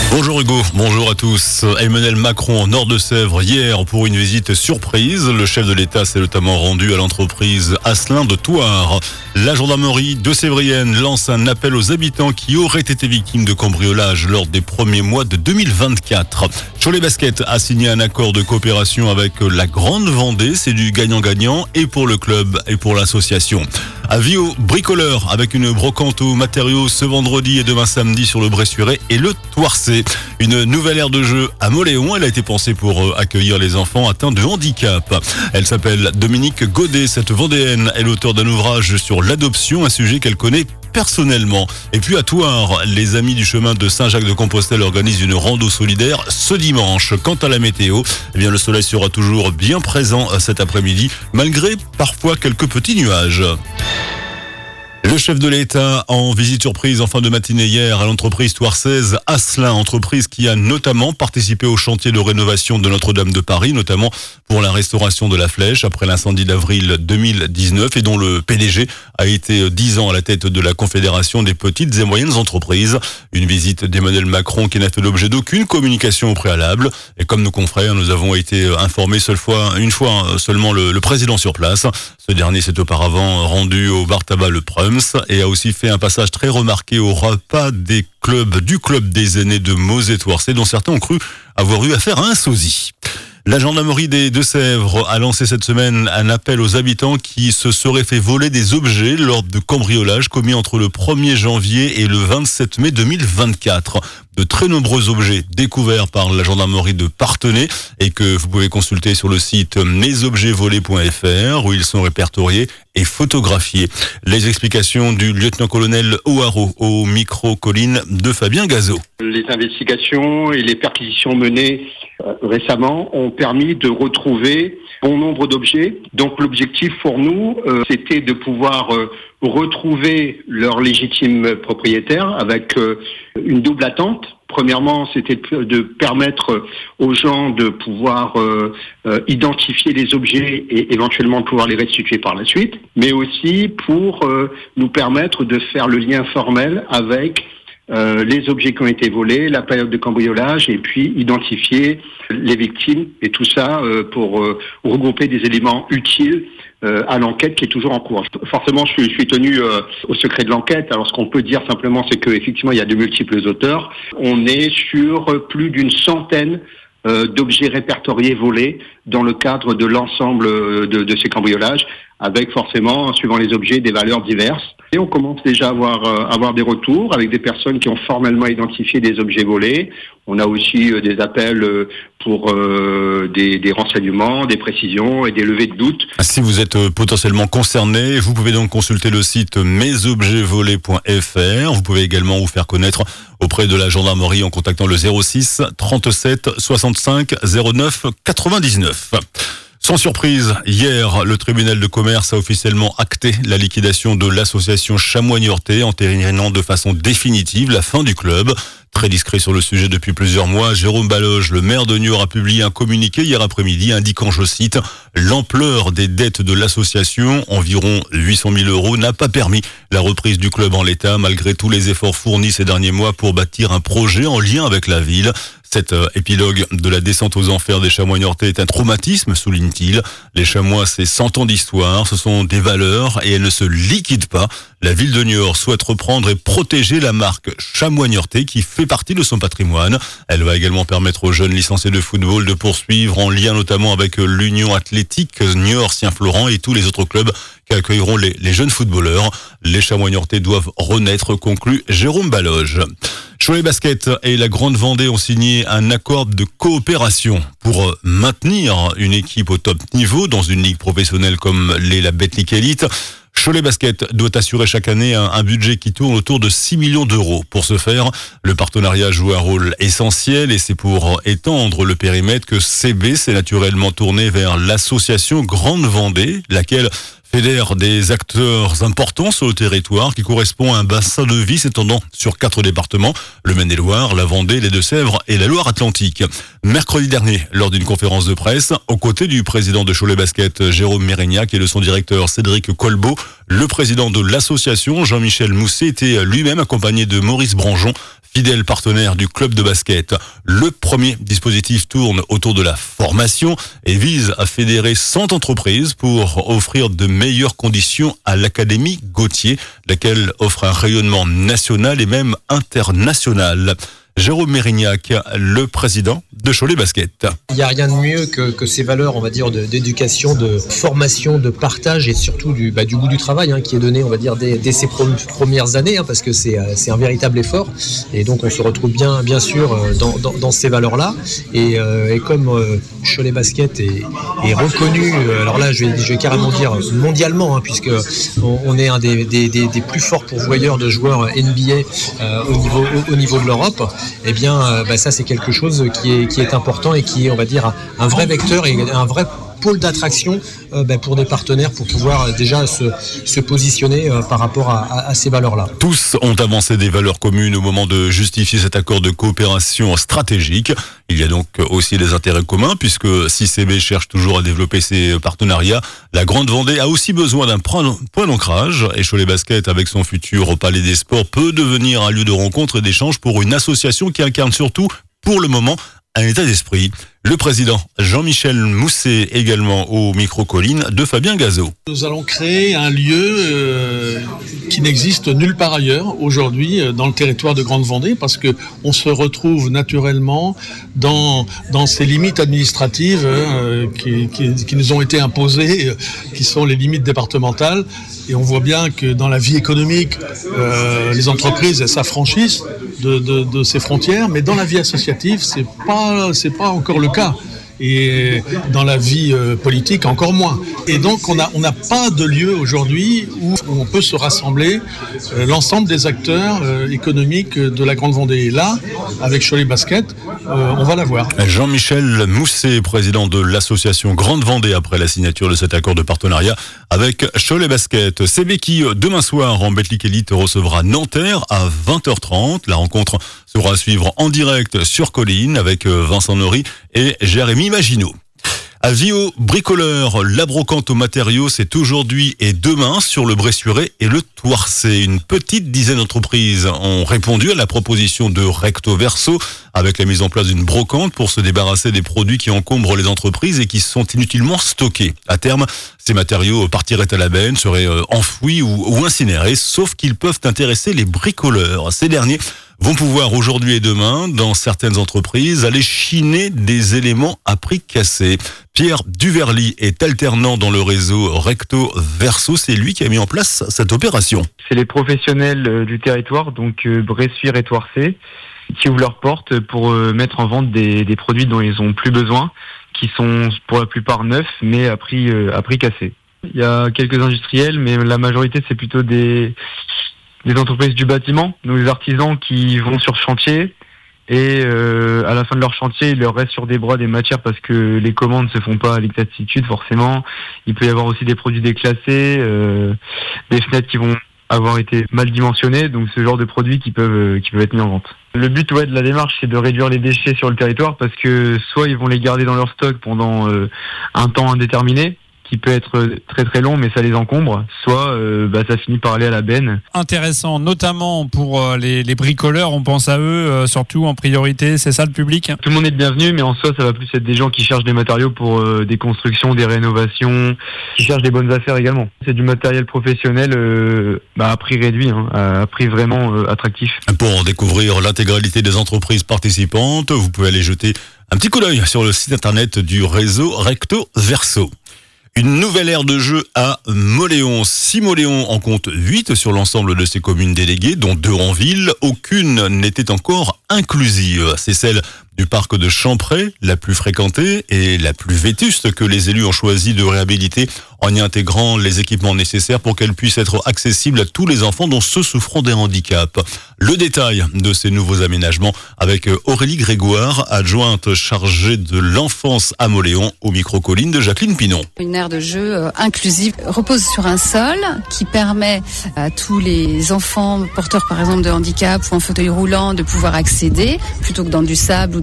Bonjour Hugo, bonjour à tous. Emmanuel Macron en Nord-de-Sèvres hier pour une visite surprise. Le chef de l'État s'est notamment rendu à l'entreprise Asselin de Thouars. La gendarmerie de Sévrienne lance un appel aux habitants qui auraient été victimes de cambriolage lors des premiers mois de 2024. Cholet Basket a signé un accord de coopération avec la Grande Vendée. C'est du gagnant-gagnant et pour le club et pour l'association. Avis aux bricoleurs avec une brocante aux matériaux ce vendredi et demain samedi sur le Bressuiret et le Thouarçais. Une nouvelle aire de jeu à Mauléon. Elle a été pensée pour accueillir les enfants atteints de handicap. Elle s'appelle Dominique Godet. Cette Vendéenne est l'auteur d'un ouvrage sur l'adoption, un sujet qu'elle connaît personnellement. Et puis à Thouars, les amis du chemin de Saint-Jacques-de-Compostelle organisent une rando solidaire ce dimanche. Quant à la météo, eh bien le soleil sera toujours bien présent cet après-midi, malgré parfois quelques petits nuages. Le chef de l'État en visite surprise en fin de matinée hier à l'entreprise thouarçaise Asselin, entreprise qui a notamment participé au chantier de rénovation de Notre-Dame de Paris, notamment pour la restauration de la flèche après l'incendie d'avril 2019 et dont le PDG a été 10 ans à la tête de la Confédération des petites et moyennes entreprises. Une visite d'Emmanuel Macron qui n'a fait l'objet d'aucune communication au préalable. Et comme nos confrères, nous avons été informés une fois seulement le président sur place. Ce dernier s'est auparavant rendu au bar tabac Le Prums et a aussi fait un passage très remarqué au repas du club des aînés de Mosée-Thouarçais, dont certains ont cru avoir eu affaire à un sosie. La gendarmerie des Deux-Sèvres a lancé cette semaine un appel aux habitants qui se seraient fait voler des objets lors de cambriolages commis entre le 1er janvier et le 27 mai 2024. De très nombreux objets découverts par la gendarmerie de Parthenay et que vous pouvez consulter sur le site mesobjetsvolés.fr où ils sont répertoriés et photographiés. Les explications du lieutenant-colonel O'Haraud au micro colline de Fabien Gazot. Les investigations et les perquisitions menées récemment ont permis de retrouver bon nombre d'objets. Donc l'objectif pour nous, c'était de pouvoir retrouver leur légitime propriétaire avec une double attente. Premièrement, c'était de permettre aux gens de pouvoir identifier les objets et éventuellement de pouvoir les restituer par la suite, mais aussi pour nous permettre de faire le lien formel avec les objets qui ont été volés, la période de cambriolage et puis identifier les victimes et tout ça pour regrouper des éléments utiles à l'enquête qui est toujours en cours. Forcément, je suis tenu au secret de l'enquête. Alors, ce qu'on peut dire simplement, c'est qu'effectivement, il y a de multiples auteurs. On est sur plus d'une centaine d'objets répertoriés volés dans le cadre de l'ensemble de ces cambriolages, avec forcément, suivant les objets, des valeurs diverses. Et on commence déjà à avoir des retours avec des personnes qui ont formellement identifié des objets volés. On a aussi des appels pour des renseignements, des précisions et des levées de doutes. Si vous êtes potentiellement concerné, vous pouvez donc consulter le site mesobjetsvolés.fr. Vous pouvez également vous faire connaître auprès de la gendarmerie en contactant le 06 37 65 09 99. Sans surprise, hier, le tribunal de commerce a officiellement acté la liquidation de l'association Chamois-Niortais, entérinant de façon définitive la fin du club. Très discret sur le sujet depuis plusieurs mois, Jérôme Baloge, le maire de Niort, a publié un communiqué hier après-midi indiquant, je cite, « L'ampleur des dettes de l'association, environ 800 000 euros, n'a pas permis la reprise du club en l'état, malgré tous les efforts fournis ces derniers mois pour bâtir un projet en lien avec la ville. » Cet épilogue de la descente aux enfers des Chamois-Niortais est un traumatisme, souligne-t-il. Les Chamois, c'est 100 ans d'histoire, ce sont des valeurs et elles ne se liquident pas. La ville de Niort souhaite reprendre et protéger la marque Chamois-Niortais qui fait partie de son patrimoine. Elle va également permettre aux jeunes licenciés de football de poursuivre en lien notamment avec l'Union athlétique Niort-Saint-Florent et tous les autres clubs qui accueilleront les jeunes footballeurs. Les Chamois-Niortais doivent renaître, conclut Jérôme Baloge. Cholet Basket et la Grande Vendée ont signé un accord de coopération pour maintenir une équipe au top niveau dans une ligue professionnelle comme l'est la Betclic Elite. Cholet Basket doit assurer chaque année un budget qui tourne autour de 6 millions d'euros. Pour ce faire, le partenariat joue un rôle essentiel et c'est pour étendre le périmètre que CB s'est naturellement tourné vers l'association Grande Vendée, laquelle fédère des acteurs importants sur le territoire qui correspond à un bassin de vie s'étendant sur 4 départements, le Maine-et-Loire, la Vendée, les Deux-Sèvres et la Loire-Atlantique. Mercredi dernier, lors d'une conférence de presse, aux côtés du président de Cholet Basket, Jérôme Mérignac, et de son directeur Cédric Colbeau, le président de l'association, Jean-Michel Mousset, était lui-même accompagné de Maurice Branjon, fidèle partenaire du club de basket. Le premier dispositif tourne autour de la formation et vise à fédérer 100 entreprises pour offrir de meilleures conditions à l'Académie Gautier, laquelle offre un rayonnement national et même international. Jérôme Mérignac, le président de Cholet Basket. Il n'y a rien de mieux que ces valeurs, on va dire, d'éducation, de formation, de partage et surtout du goût du travail qui est donné, on va dire, dès ces premières années, parce que c'est un véritable effort. Et donc on se retrouve bien sûr dans ces valeurs-là. Et comme Cholet Basket est reconnu, alors là je vais carrément dire mondialement, puisque on est un des plus forts pourvoyeurs de joueurs NBA au niveau de l'Europe. Eh bien, ça c'est quelque chose qui est important et qui est, on va dire, un vrai vecteur et un vrai pôle d'attraction pour des partenaires pour pouvoir déjà se positionner par rapport à ces valeurs-là. Tous ont avancé des valeurs communes au moment de justifier cet accord de coopération stratégique. Il y a donc aussi des intérêts communs puisque 6CB cherche toujours à développer ses partenariats. La Grande Vendée a aussi besoin d'un point d'ancrage et Cholet Basket, avec son futur au Palais des Sports, peut devenir un lieu de rencontre et d'échange pour une association qui incarne surtout, pour le moment, un état d'esprit. Le président Jean-Michel Mousset également au micro-colline de Fabien Gazot. Nous allons créer un lieu qui n'existe nulle part ailleurs aujourd'hui dans le territoire de Grande-Vendée parce que on se retrouve naturellement dans ces limites administratives qui nous ont été imposées, qui sont les limites départementales. Et on voit bien que dans la vie économique, les entreprises elles s'affranchissent de ces frontières, mais dans la vie associative, c'est pas encore le cas. Et dans la vie politique encore moins. Et donc on n'a pas de lieu aujourd'hui où on peut se rassembler l'ensemble des acteurs économiques de la Grande Vendée. Et là, avec Cholet Basket, on va l'avoir. Jean-Michel Mousset, président de l'association Grande Vendée, après la signature de cet accord de partenariat avec Cholet Basket. CB qui, demain soir, en Betclic Elite, recevra Nanterre à 20h30. La rencontre sera à suivre en direct sur Colline avec Vincent Nory et Jérémy Maginot. Avis aux bricoleurs, la brocante aux matériaux, c'est aujourd'hui et demain sur le Bressuiret et le Thouarcé. Une petite dizaine d'entreprises ont répondu à la proposition de Recto Verso avec la mise en place d'une brocante pour se débarrasser des produits qui encombrent les entreprises et qui sont inutilement stockés. À terme, ces matériaux partiraient à la benne, seraient enfouis ou incinérés, sauf qu'ils peuvent intéresser les bricoleurs. Ces derniers vont pouvoir aujourd'hui et demain, dans certaines entreprises, aller chiner des éléments à prix cassé. Pierre Duverly est alternant dans le réseau Recto Verso. C'est lui qui a mis en place cette opération. C'est les professionnels du territoire, donc Bressuiret et Thouarcé, qui ouvrent leurs portes pour mettre en vente des produits dont ils ont plus besoin, qui sont pour la plupart neufs, mais à prix cassé. Il y a quelques industriels, mais la majorité c'est plutôt des entreprises du bâtiment, donc des artisans qui vont sur chantier et à la fin de leur chantier, il leur reste sur des bras des matières parce que les commandes ne se font pas à l'exactitude forcément. Il peut y avoir aussi des produits déclassés, des fenêtres qui vont avoir été mal dimensionnées, donc ce genre de produits qui peuvent être mis en vente. Le but de la démarche, c'est de réduire les déchets sur le territoire parce que soit ils vont les garder dans leur stock pendant un temps indéterminé, qui peut être très très long, mais ça les encombre, soit ça finit par aller à la benne. Intéressant, notamment pour les bricoleurs, on pense à eux surtout en priorité, c'est ça le public ? Tout le monde est bienvenu, mais en soi ça va plus être des gens qui cherchent des matériaux pour des constructions, des rénovations, qui cherchent des bonnes affaires également. C'est du matériel professionnel à prix réduit, à prix vraiment attractif. Pour découvrir l'intégralité des entreprises participantes, vous pouvez aller jeter un petit coup d'œil sur le site internet du réseau Recto Verso. Une nouvelle aire de jeu à Mauléon. 6 Mauléon en compte 8 sur l'ensemble de ses communes déléguées, dont 2 en ville. Aucune n'était encore inclusive. C'est celle du parc de Champré, la plus fréquentée et la plus vétuste, que les élus ont choisi de réhabiliter en y intégrant les équipements nécessaires pour qu'elle puisse être accessible à tous les enfants, dont ceux souffrant des handicaps. Le détail de ces nouveaux aménagements avec Aurélie Grégoire, adjointe chargée de l'enfance à Mauléon, au micro-colline de Jacqueline Pinon. Une aire de jeu inclusive repose sur un sol qui permet à tous les enfants porteurs par exemple de handicap ou en fauteuil roulant de pouvoir accéder, plutôt que dans du sable ou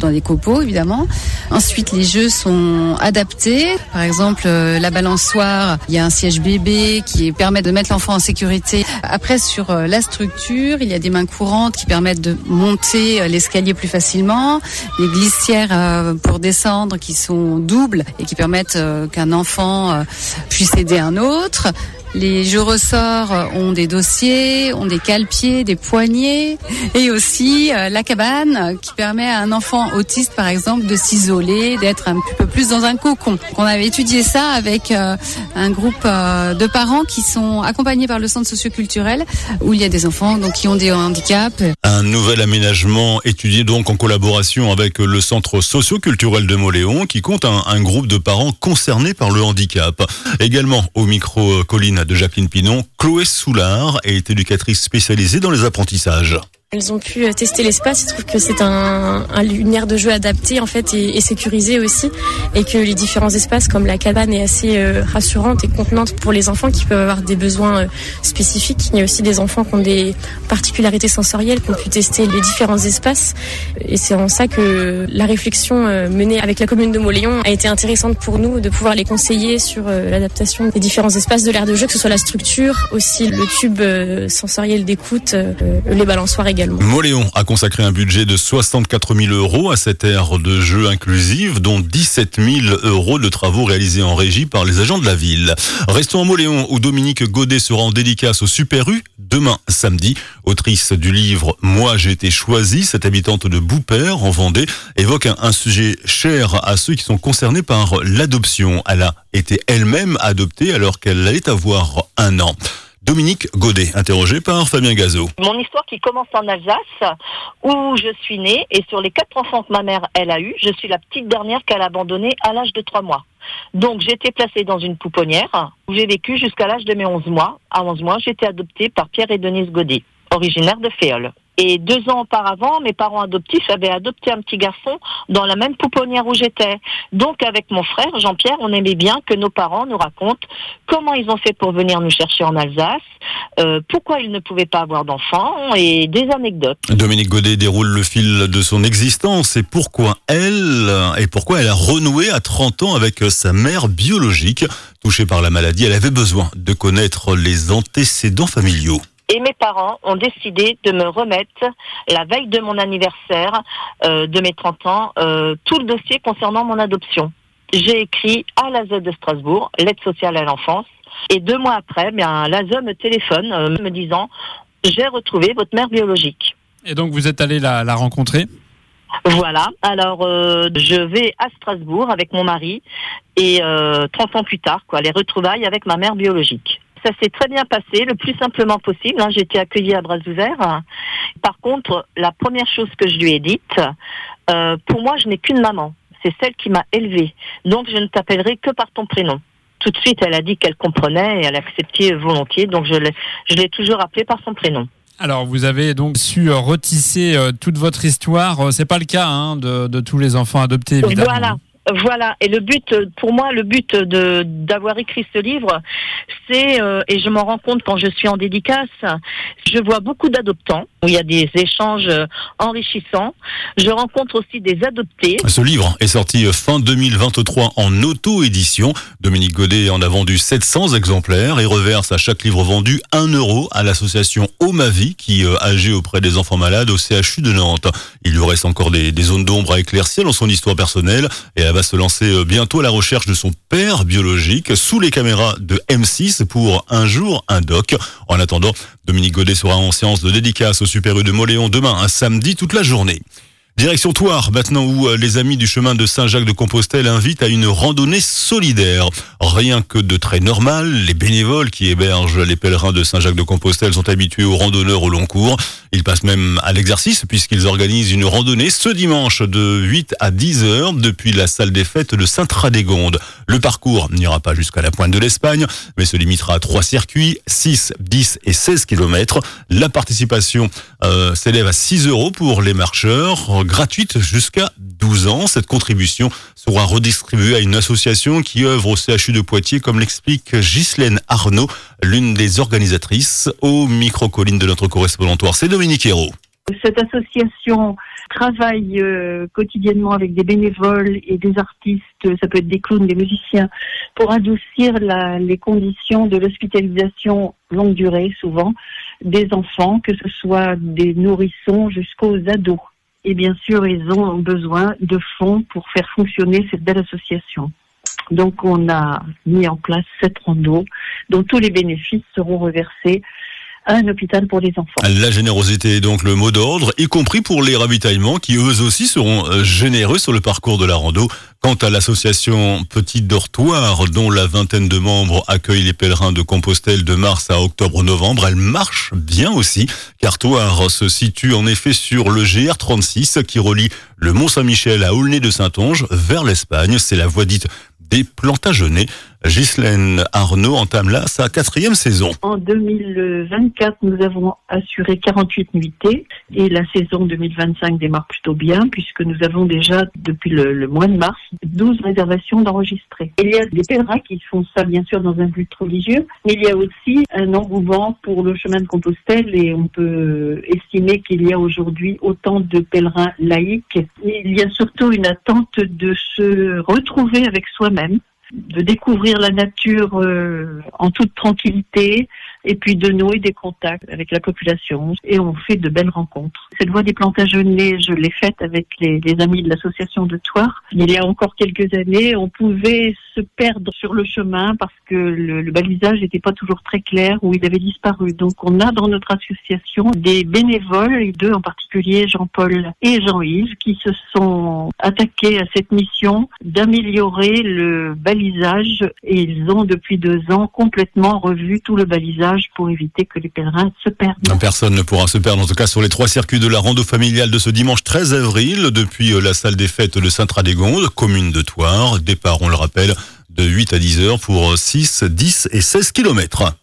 dans des copeaux évidemment. Ensuite, les jeux sont adaptés. Par exemple, la balançoire, il y a un siège bébé qui permet de mettre l'enfant en sécurité. Après, sur la structure, il y a des mains courantes qui permettent de monter l'escalier plus facilement. Les glissières pour descendre qui sont doubles et qui permettent qu'un enfant puisse aider un autre. Les jeux ressorts ont des dossiers, ont des cale-pieds, des poignées et aussi la cabane qui permet à un enfant autiste par exemple de s'isoler, d'être un peu plus dans un cocon. On avait étudié ça avec un groupe de parents qui sont accompagnés par le centre socioculturel où il y a des enfants donc qui ont des handicaps. Un nouvel aménagement étudié donc en collaboration avec le centre socioculturel de Mauléon qui compte un groupe de parents concernés par le handicap. Également au micro Colline de Jacqueline Pinon, Chloé Soulard est éducatrice spécialisée dans les apprentissages. Elles ont pu tester l'espace. Il se trouve que c'est une aire de jeu adaptée en fait et sécurisée aussi, et que les différents espaces comme la cabane est assez rassurante et contenante pour les enfants qui peuvent avoir des besoins spécifiques. Il y a aussi des enfants qui ont des particularités sensorielles, qui ont pu tester les différents espaces, et c'est en ça que la réflexion menée avec la commune de Mauléon a été intéressante pour nous, de pouvoir les conseiller sur l'adaptation des différents espaces de l'aire de jeu, que ce soit la structure, aussi le tube sensoriel d'écoute, les balançoires également. Mauléon a consacré un budget de 64 000 € à cette aire de jeu inclusive, dont 17 000 € de travaux réalisés en régie par les agents de la ville. Restons à Mauléon où Dominique Godet sera en dédicace au Super U demain samedi. Autrice du livre « Moi j'ai été choisie », cette habitante de Boupère en Vendée évoque un sujet cher à ceux qui sont concernés par l'adoption. Elle a été elle-même adoptée alors qu'elle allait avoir 1 an. Dominique Godet, interrogé par Fabien Gazot. Mon histoire qui commence en Alsace, où je suis née, et sur les 4 enfants que ma mère, elle a eu, je suis la petite dernière qu'elle a abandonnée à l'âge de 3 mois. Donc j'ai été placée dans une pouponnière, où j'ai vécu jusqu'à l'âge de mes 11 mois. À 11 mois, j'ai été adoptée par Pierre et Denise Godet, originaires de Féole. Et 2 ans auparavant, mes parents adoptifs avaient adopté un petit garçon dans la même pouponnière où j'étais. Donc avec mon frère Jean-Pierre, on aimait bien que nos parents nous racontent comment ils ont fait pour venir nous chercher en Alsace, pourquoi ils ne pouvaient pas avoir d'enfants et des anecdotes. Dominique Godet déroule le fil de son existence et pourquoi elle a renoué à 30 ans avec sa mère biologique. Touchée par la maladie, elle avait besoin de connaître les antécédents familiaux. Et mes parents ont décidé de me remettre, la veille de mon anniversaire, de mes 30 ans, tout le dossier concernant mon adoption. J'ai écrit à l'ASE de Strasbourg, l'aide sociale à l'enfance, et 2 mois après, l'ASE me téléphone me disant « J'ai retrouvé votre mère biologique ». Et donc vous êtes allé la rencontrer ? Voilà, alors je vais à Strasbourg avec mon mari, et 30 ans plus tard, les retrouvailles avec ma mère biologique. Ça s'est très bien passé, le plus simplement possible. J'ai été accueillie à bras ouverts. Par contre, la première chose que je lui ai dite, pour moi, je n'ai qu'une maman. C'est celle qui m'a élevée. Donc, je ne t'appellerai que par ton prénom. Tout de suite, elle a dit qu'elle comprenait et elle acceptait volontiers. Donc, je l'ai toujours appelée par son prénom. Alors, vous avez donc su retisser toute votre histoire. C'est pas le cas de tous les enfants adoptés, évidemment. Voilà, et le but d'avoir écrit ce livre, c'est, et je m'en rends compte quand je suis en dédicace, je vois beaucoup d'adoptants, où il y a des échanges enrichissants. Je rencontre aussi des adoptés. Ce livre est sorti fin 2023 en auto-édition. Dominique Godet en a vendu 700 exemplaires et reverse à chaque livre vendu 1 € à l'association Oh Ma Vie, qui agit auprès des enfants malades au CHU de Nantes. Il lui reste encore des zones d'ombre à éclaircir dans son histoire personnelle et elle va se lancer bientôt à la recherche de son père biologique sous les caméras de M6 pour Un jour, un doc. En attendant, Dominique Godet sera en séance de dédicace au Super U de Mauléon demain, un samedi, toute la journée. Direction Thouars, maintenant où les amis du chemin de Saint-Jacques-de-Compostelle invitent à une randonnée solidaire. Rien que de très normal, les bénévoles qui hébergent les pèlerins de Saint-Jacques-de-Compostelle sont habitués aux randonneurs au long cours. Ils passent même à l'exercice puisqu'ils organisent une randonnée ce dimanche de 8 à 10 heures depuis la salle des fêtes de Sainte-Radégonde. Le parcours n'ira pas jusqu'à la pointe de l'Espagne, mais se limitera à 3 circuits, 6, 10 et 16 km. La participation s'élève à 6 € pour les marcheurs, gratuite jusqu'à 12 ans. Cette contribution sera redistribuée à une association qui œuvre au CHU de Poitiers, comme l'explique Ghislaine Arnaud, l'une des organisatrices, au micro-colline de notre correspondant. C'est Dominique Hérault. Cette association travaille quotidiennement avec des bénévoles et des artistes, ça peut être des clowns, des musiciens, pour adoucir les conditions de l'hospitalisation longue durée, souvent, des enfants, que ce soit des nourrissons jusqu'aux ados. Et bien sûr, ils ont besoin de fonds pour faire fonctionner cette belle association. Donc, on a mis en place 7 randos dont tous les bénéfices seront reversés à un hôpital pour les enfants. La générosité est donc le mot d'ordre, y compris pour les ravitaillements qui eux aussi seront généreux sur le parcours de la rando. Quant à l'association Petit Dortoir, dont la 20aine de membres accueille les pèlerins de Compostelle de mars à octobre-novembre, elle marche bien aussi, car Thouars se situe en effet sur le GR36 qui relie le Mont-Saint-Michel à Aulnay-de-Saintonge vers l'Espagne. C'est la voie dite des Plantagenets. Ghislaine Arnaud entame là sa 4e saison. En 2024, nous avons assuré 48 nuitées et la saison 2025 démarre plutôt bien puisque nous avons déjà, depuis le mois de mars, 12 réservations d'enregistrées. Il y a des pèlerins qui font ça bien sûr dans un but religieux, mais il y a aussi un engouement pour le chemin de Compostelle et on peut estimer qu'il y a aujourd'hui autant de pèlerins laïcs. Il y a surtout une attente de se retrouver avec soi-même, de découvrir la nature en toute tranquillité et puis de nouer des contacts avec la population. Et on fait de belles rencontres. Cette voie des Plantagenets, je l'ai faite avec les amis de l'association de Thouars. Il y a encore quelques années, on pouvait se perdre sur le chemin parce que le balisage n'était pas toujours très clair ou il avait disparu. Donc on a dans notre association des bénévoles, et 2 en particulier, Jean-Paul et Jean-Yves, qui se sont attaqués à cette mission d'améliorer le balisage et ils ont depuis 2 ans complètement revu tout le balisage pour éviter que les pèlerins se perdent. Personne ne pourra se perdre, en tout cas sur les 3 circuits de la rando familiale de ce dimanche 13 avril, depuis la salle des fêtes de Sainte-Radégonde, commune de Thouars. Départ, on le rappelle, de 8 à 10 heures pour 6, 10 et 16 kilomètres.